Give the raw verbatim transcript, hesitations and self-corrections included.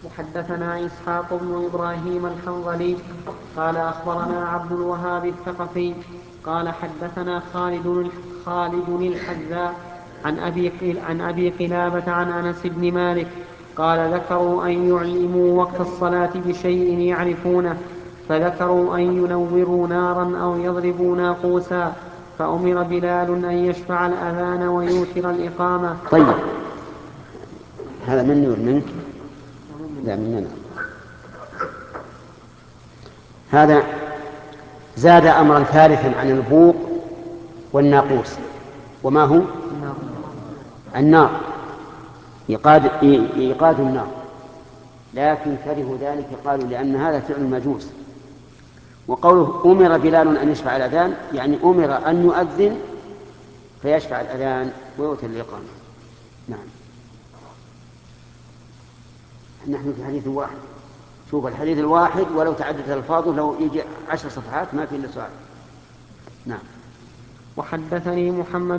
وحدثنا إسحاق بن إبراهيم الحنظلي قال أخبرنا عبد الوهاب الثقفي قال حدثنا خالد خالد الحذاء عن أبي عن أبي قلابة عن أنس بن مالك قال ذكروا أن يعلموا وقت الصلاة بشيء يعرفونه، فذكروا أن ينوروا نارا أو يضربوا ناقوسا، فأمر بلال أن يشفع الأذان ويوتر الإقامة. طيب، هذا مني ومنك؟ لا، مننا. هذا زاد أمرا ثالثا عن البوق والناقوس، وما هو؟ النار، إيقاد إيقاد النار، لكن كرهوا ذلك قالوا لأن هذا فعل المجوس. وقوله أمر بلال أن يشفع الأذان يعني أمر أن يؤذن فيشفع الأذان ويؤتي الإقامة. نعم. نحن في حديث واحد، شوف الحديث الواحد ولو تعددت الفاظه لو يجي عشر صفحات ما في إلا سؤال. نعم. وحدثني محمد